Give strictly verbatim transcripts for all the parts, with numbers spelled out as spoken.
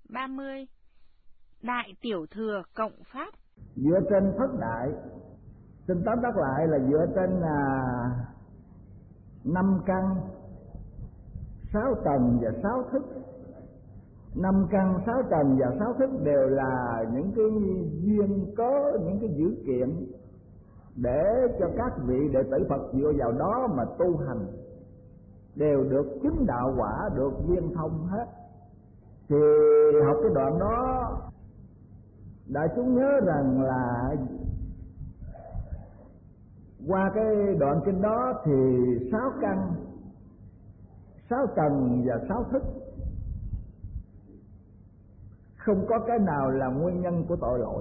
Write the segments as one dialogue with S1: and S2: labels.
S1: ba mươi. Đại tiểu thừa cộng pháp.
S2: Dựa trên thất đại, xin tóm tắt lại là dựa trên à, năm căn, sáu tầng và sáu thức. Năm căn, sáu tầng và sáu thức đều là những cái duyên cớ, những cái dữ kiện để cho các vị đệ tử Phật dựa vào đó mà tu hành, đều được chứng đạo quả, được duyên thông hết. Thì học cái đoạn đó, đại chúng nhớ rằng là qua cái đoạn kinh đó thì sáu căn, sáu tầng và sáu thức không có cái nào là nguyên nhân của tội lỗi.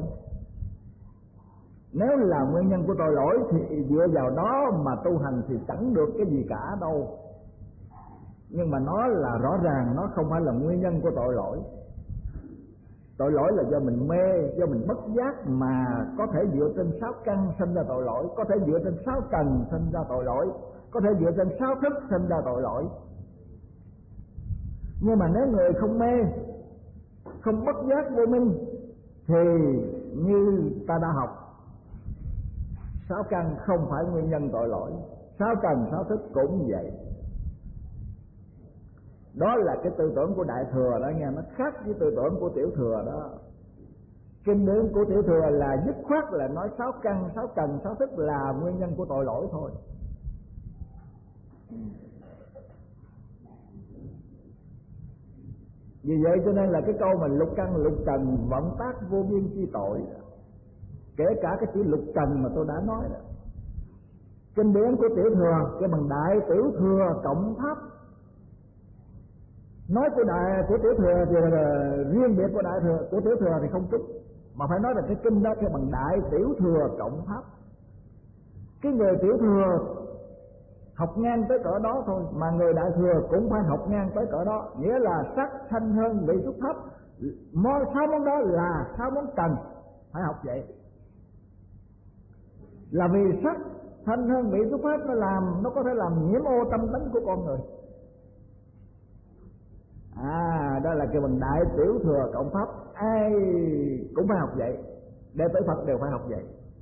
S2: Nếu là nguyên nhân của tội lỗi thì dựa vào đó mà tu hành thì chẳng được cái gì cả đâu. Nhưng mà nó là rõ ràng nó không phải là nguyên nhân của tội lỗi. Tội lỗi là do mình mê, do mình bất giác mà có thể dựa trên sáu căn sinh ra tội lỗi, có thể dựa trên sáu tầng sinh ra tội lỗi, có thể dựa trên sáu thức sinh ra tội lỗi. Nhưng mà nếu người không mê, không bất giác vô minh thì như ta đã học, sáu căn không phải nguyên nhân tội lỗi, sáu tầng sáu thức cũng vậy. Đó là cái tư tưởng của Đại Thừa đó nghe, nó khác với tư tưởng của Tiểu Thừa đó. Kinh điển của Tiểu Thừa là dứt khoát là nói sáu căn, sáu tầng, sáu thức là nguyên nhân của tội lỗi thôi. Vì vậy cho nên là cái câu mà lục căn lục trần vận tác vô biên chi tội, kể cả cái chữ lục trần mà tôi đã nói đó. Kinh điển của Tiểu Thừa cái bằng Đại Tiểu Thừa cộng pháp. Nói của đại của Tiểu Thừa thì là riêng biệt của Đại Thừa, của Tiểu Thừa thì không trúng, mà phải nói là cái kinh đó cái bằng Đại Tiểu Thừa cộng pháp. Cái người Tiểu Thừa học ngang tới cỡ đó thôi, mà người Đại Thừa cũng phải học ngang tới cỡ đó, nghĩa là sắc thanh hơn vị xúc pháp, món sáu món đó là sáu món trần, phải học vậy. Là vì sắc thanh hơn vị xúc pháp nó làm, nó có thể làm nhiễm ô tâm tánh của con người. À, đó là cái bằng Đại Tiểu Thừa cộng pháp, ai cũng phải học vậy, đệ tử Phật đều phải học vậy.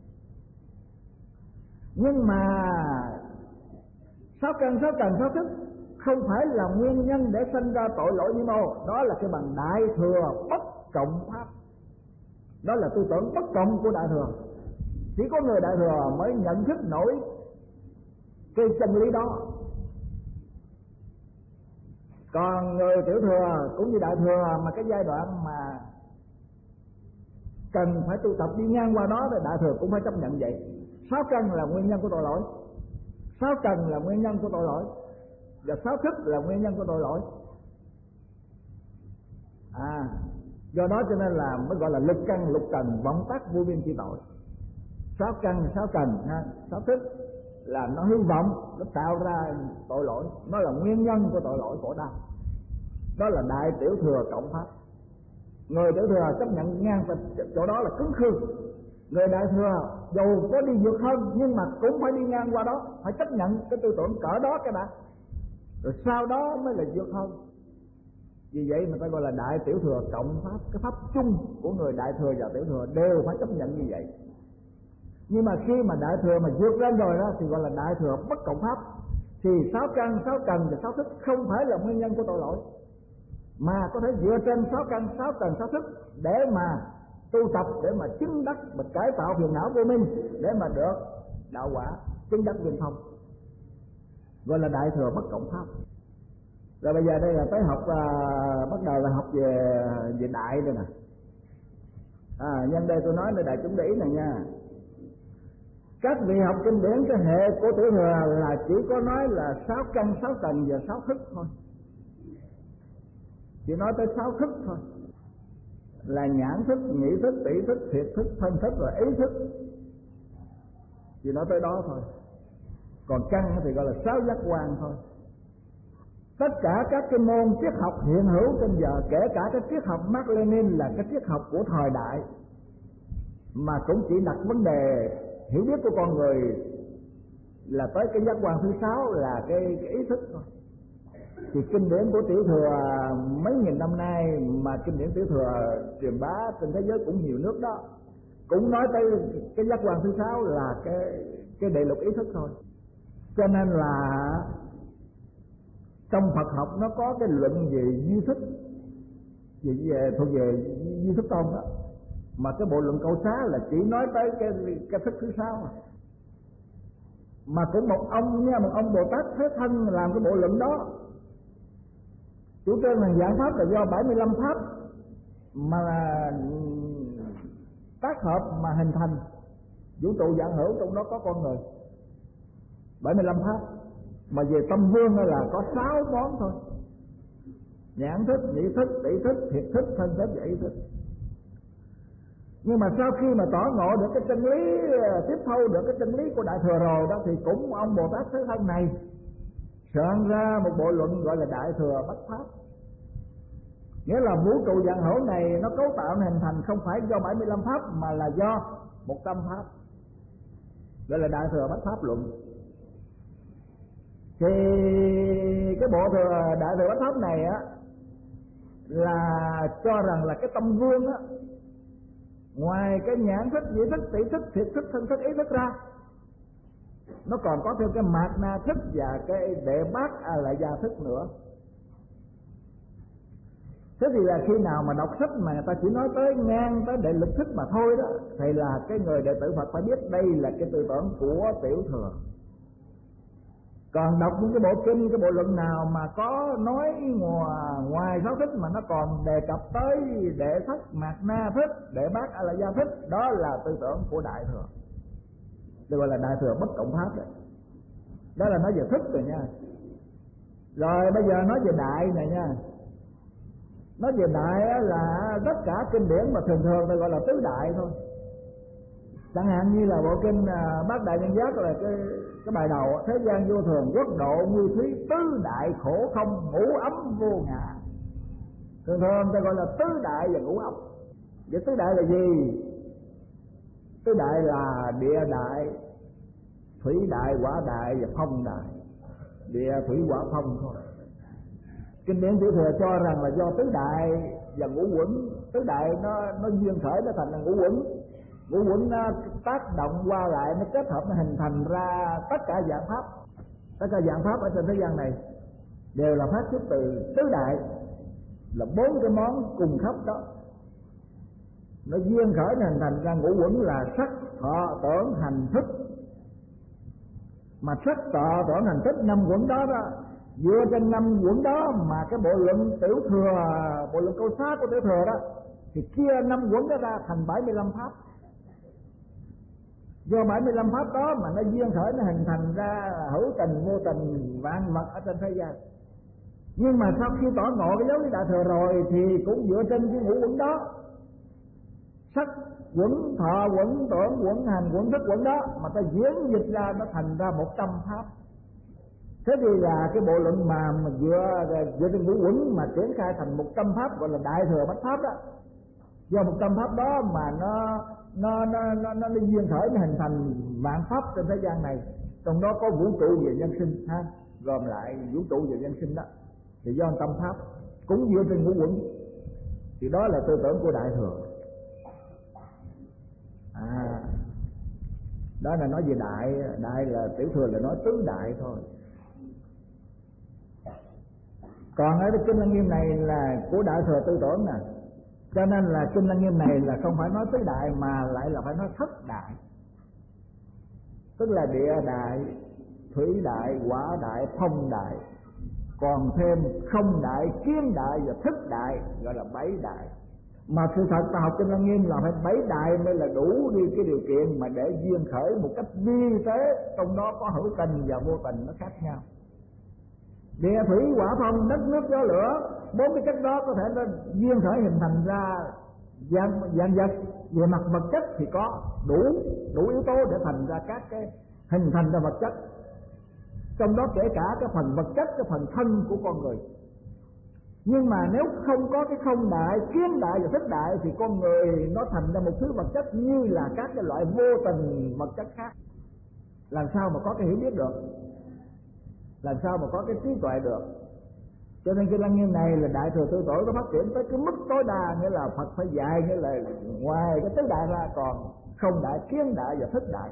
S2: Nhưng mà sáu căn, sáu tầng, sáu thức không phải là nguyên nhân để sinh ra tội lỗi nhiễm ô. Đó là cái bằng Đại Thừa bất cộng pháp. Đó là tư tưởng bất cộng của Đại Thừa. Chỉ có người Đại Thừa mới nhận thức nổi cái chân lý đó. Còn người Tiểu Thừa cũng như Đại Thừa mà cái giai đoạn mà cần phải tu tập đi ngang qua đó thì Đại Thừa cũng phải chấp nhận vậy. Sáu căn là nguyên nhân của tội lỗi, sáu tầng là nguyên nhân của tội lỗi, và sáu thức là nguyên nhân của tội lỗi. À, do đó cho nên là mới gọi là lục căn lục trần vọng tác vô biên chi tội. Sáu căn, sáu tầng, sáu thức là nó hy vọng, nó tạo ra tội lỗi, nó là nguyên nhân của tội lỗi khổ đau. Đó là Đại Tiểu Thừa cộng pháp. Người Tiểu Thừa chấp nhận ngang chỗ đó là cứng khư. Người Đại Thừa dù có đi vượt hơn nhưng mà cũng phải đi ngang qua đó, phải chấp nhận cái tư tưởng cỡ đó cái đã, rồi sau đó mới là vượt hơn. Vì vậy người ta gọi là Đại Tiểu Thừa cộng pháp. Cái pháp chung của người Đại Thừa và Tiểu Thừa đều phải chấp nhận như vậy. Nhưng mà khi mà Đại Thừa mà vượt lên rồi đó thì gọi là Đại Thừa bất cộng pháp. Thì sáu căn, sáu tầng và sáu thức không phải là nguyên nhân của tội lỗi, mà có thể dựa trên sáu căn, sáu tầng, sáu thức để mà tu tập, để mà chứng đắc, mà cải tạo phiền não vô minh, để mà được đạo quả, chứng đắc viên thông, gọi là Đại Thừa bất cộng pháp. Rồi bây giờ đây là tới học à, bắt đầu là học về về đại đây nè. À, nhân đây tôi nói để đại chúng để ý này nha. Các vị học kinh điển cái hệ của Tiểu Thừa là chỉ có nói là sáu căn, sáu tầng và sáu thức thôi, chỉ nói tới sáu thức thôi, là nhãn thức, nhĩ thức, tỷ thức, thiệt thức, thân thức và ý thức, chỉ nói tới đó thôi. Còn căn thì gọi là sáu giác quan thôi. Tất cả các cái môn triết học hiện hữu trên giờ, kể cả cái triết học Mác Lênin là cái triết học của thời đại, mà cũng chỉ đặt vấn đề hiểu biết của con người là tới cái giác quan thứ sáu là cái, cái ý thức thôi. Thì kinh điển của Tiểu Thừa mấy nghìn năm nay mà kinh điển Tiểu Thừa truyền bá trên thế giới cũng nhiều nước đó, cũng nói tới cái giác quan thứ sáu là cái cái đệ lục ý thức thôi. Cho nên là trong Phật học nó có cái luận về duy thức, về, về thuộc về duy thức tôn đó, mà cái bộ luận Câu Xá là chỉ nói tới cái cái thức thứ sáu mà. Mà cũng một ông nha, một ông Bồ Tát Thế Thân làm cái bộ luận đó, chủ trương là dạng pháp là do bảy mươi lăm pháp mà tác hợp mà hình thành vũ trụ vạn hữu, trong đó có con người. bảy mươi lăm pháp mà về tâm vương là có sáu món thôi: nhãn thức, nhĩ thức, tỷ thức, thiệt thức, thân thức và ý thức. Nhưng mà sau khi mà tỏ ngộ được cái chân lý, tiếp thu được cái chân lý của Đại Thừa rồi đó, thì cũng ông Bồ Tát Thế Thân này soạn ra một bộ luận gọi là Đại Thừa Bách Pháp. Nghĩa là vũ trụ vạn hữu này nó cấu tạo hình thành không phải do bảy mươi lăm pháp mà là do một trăm pháp, gọi là Đại Thừa Bách Pháp luận. Thì cái bộ thừa Đại Thừa Bách Pháp này á là cho rằng là cái tâm vương á, ngoài cái nhãn thức, nhĩ thức, tỷ thức, thiệt thức, thân thức, ý thức ra, nó còn có thêm cái mạt na thức và cái đệ bát a lại gia thức nữa. Thế thì là khi nào mà đọc sách mà người ta chỉ nói tới ngang tới đệ lục thức mà thôi đó, thì là cái người đệ tử Phật phải biết đây là cái tư tưởng của Tiểu Thừa. Còn đọc những cái bộ kinh, cái bộ luận nào mà có nói ngoài, ngoài sáu thức mà nó còn đề cập tới đệ thất, mạt na thức, đệ bát a lại gia thức, đó là tư tưởng của Đại Thừa, được gọi là Đại Thừa Bất Cộng Pháp đấy. Đó là nói về thức rồi nha. Rồi bây giờ nói về đại này nha. Nói về đại là tất cả kinh điển mà thường thường ta gọi là tứ đại thôi. Chẳng hạn như là bộ kinh Bát Đại Nhân Giác là cái cái bài đầu: thế gian vô thường, quốc độ như thúy, tứ đại khổ không, ngũ ấm vô ngã. Thường thường ta gọi là tứ đại và ngũ ấm. Vậy tứ đại là gì? Tứ đại là địa đại, thủy đại, hỏa đại và phong đại. Địa, thủy, hỏa, phong thôi. Kinh điển Tiểu Thừa cho rằng là do tứ đại và ngũ uẩn. Tứ đại nó nó duyên khởi nó thành là ngũ uẩn. Ngũ uẩn nó tác động qua lại, nó kết hợp, nó hình thành ra tất cả dạng pháp. Tất cả dạng pháp ở trên thế gian này đều là phát xuất từ tứ đại, là bốn cái món cùng khắp đó. Nó duyên khởi nó hình thành ra ngũ uẩn là sắc, thọ, tưởng, hành, thức. Mà sắc, thọ, tưởng, hành, thức năm uẩn đó đó, dựa trên năm uẩn đó mà cái bộ luận Tiểu Thừa, bộ luận Câu Xá của Tiểu Thừa đó, thì chia năm uẩn đó ra thành bảy mươi lăm pháp. Do bảy mươi lăm pháp đó mà nó duyên khởi, nó hình thành ra hữu tình, vô tình, vạn vật ở trên thế gian. Nhưng mà sau khi tỏ ngộ cái giáo lý Đại Thừa rồi thì cũng dựa trên cái ngũ uẩn đó, sắc uẩn, thọ uẩn, tưởng uẩn, hành uẩn, thức uẩn đó, mà ta diễn dịch ra nó thành ra một trăm pháp. Thế thì là cái bộ luận mà, mà dựa dựa trên ngũ uẩn mà triển khai thành một trăm pháp gọi là Đại Thừa Bách Pháp đó. Do một trăm pháp đó mà nó nó nó nó nó duyên khởi, nó hình thành vạn pháp trên thế gian này, trong đó có vũ trụ về nhân sinh ha, gồm lại vũ trụ về nhân sinh đó, thì do một trăm pháp cũng dựa trên ngũ uẩn. Thì đó là tư tưởng của Đại Thừa. À, đó là nói về đại. Đại là Tiểu Thừa là nói tứ đại thôi. Còn ở cái kinh Lăng Nghiêm này là của Đại Thừa tư tưởng nè, cho nên là kinh Lăng Nghiêm này là không phải nói tứ đại mà lại là phải nói thất đại. Tức là địa đại, thủy đại, hỏa đại, phong đại, còn thêm không đại, kiến đại và thức đại, gọi là bảy đại. Mà sự thật ta học kinh Lăng Nghiêm là phải bảy đại mới là đủ đi cái điều kiện mà để duyên khởi một cách vi tế, trong đó có hữu tình và vô tình nó khác nhau. Địa, thủy, hỏa, phong, đất, nước, gió, lửa, bốn cái chất đó có thể nó duyên khởi hình thành ra dạng, dạng vật. Về mặt vật chất thì có đủ đủ yếu tố để thành ra các cái hình thành ra vật chất, trong đó kể cả cái phần vật chất, cái phần thân của con người. Nhưng mà nếu không có cái không đại, kiến đại và thức đại thì con người nó thành ra một thứ vật chất như là các cái loại vô tình vật chất khác. Làm sao mà có cái hiểu biết được, làm sao mà có cái trí tuệ được. Cho nên cái lăng nghiêm này là Đại Thừa Tư Tổ nó phát triển tới cái mức tối đa, nghĩa là Phật phải dạy, nghĩa là ngoài cái tứ đại ra còn không đại, kiến đại và thức đại.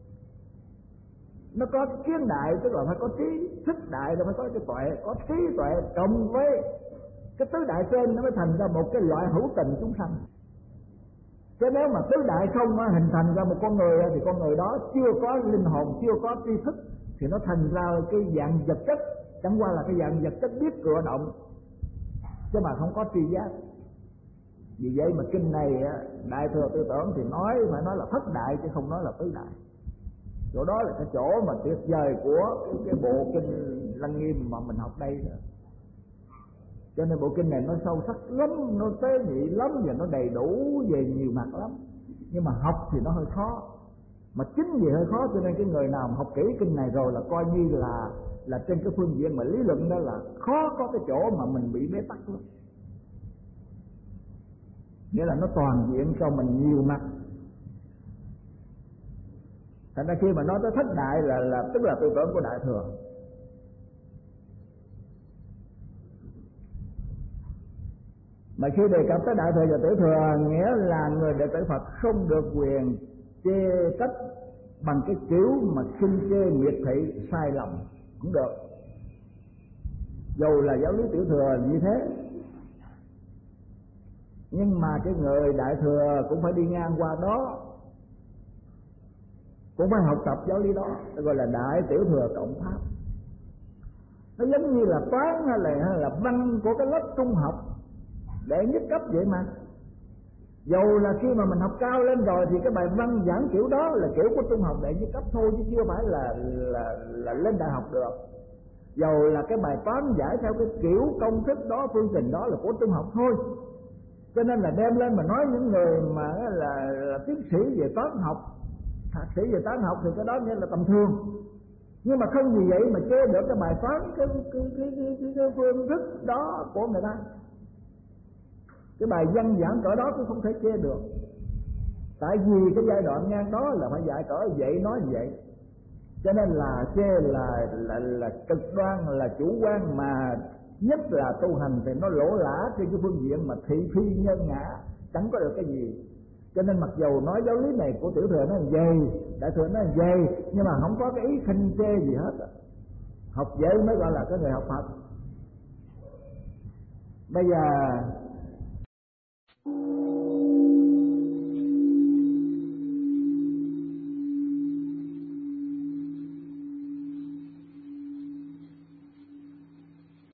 S2: Nó có kiến đại tức là phải có trí, thức đại là phải có cái tuệ, có trí tuệ cộng với cái tứ đại trên nó mới thành ra một cái loại hữu tình chúng sanh. Chứ nếu mà tứ đại không á, hình thành ra một con người thì con người đó chưa có linh hồn, chưa có tri thức, thì nó thành ra cái dạng vật chất, chẳng qua là cái dạng vật chất biết cựa động chứ mà không có tri giác. Vì vậy mà kinh này Đại Thừa Tư Tưởng thì nói phải nói là thất đại chứ không nói là tứ đại. Chỗ đó là cái chỗ mà tuyệt vời của cái, cái bộ kinh Lăng Nghiêm mà mình học đây nữa. Cho nên bộ kinh này nó sâu sắc lắm, nó tế nhị lắm và nó đầy đủ về nhiều mặt lắm. Nhưng mà học thì nó hơi khó. Mà chính vì hơi khó cho nên cái người nào mà học kỹ kinh này rồi là coi như là là trên cái phương diện mà lý luận đó là khó có cái chỗ mà mình bị bế tắc lắm. Nghĩa là nó toàn diện cho mình nhiều mặt. Thành ra khi mà nói tới thất đại là là tức là tư tưởng của Đại Thừa. Mà khi đề cập tới Đại Thừa và Tiểu Thừa, nghĩa là người đệ tử Phật không được quyền chê trách bằng cái kiểu mà khinh chê miệt thị sai lầm cũng được. Dù là giáo lý Tiểu Thừa như thế, nhưng mà cái người Đại Thừa cũng phải đi ngang qua đó, cũng phải học tập giáo lý đó, gọi là Đại Tiểu Thừa Cộng Pháp. Nó giống như là toán hay là, hay là văn của cái lớp trung học để nhất cấp vậy mà. Dù là khi mà mình học cao lên rồi thì cái bài văn giảng kiểu đó là kiểu của trung học đệ nhất cấp thôi, chứ chưa phải là là là lên đại học được. Dù là cái bài toán giải theo cái kiểu công thức đó, phương trình đó là của trung học thôi. Cho nên là đem lên mà nói những người mà là, là tiến sĩ về toán học, thạc sĩ về toán học thì cái đó nghĩa là tầm thường. Nhưng mà không vì vậy mà chê được cái bài toán cái cái cái cái, cái, cái phương thức đó của người ta. Cái bài văn giảng cỡ đó cũng không thể chê được. Tại vì cái giai đoạn ngang đó là phải dạy cỡ vậy nói vậy. Cho nên là chê là là là cực đoan, là chủ quan, mà nhất là tu hành thì nó lỗ lã trên cái phương diện mà thị phi nhân ngã, chẳng có được cái gì. Cho nên mặc dù nói giáo lý này của Tiểu Thừa nó là dày, Đại Thừa nó là dày, nhưng mà không có cái ý khinh chê gì hết. Học dễ mới gọi là cái người học Phật. Bây giờ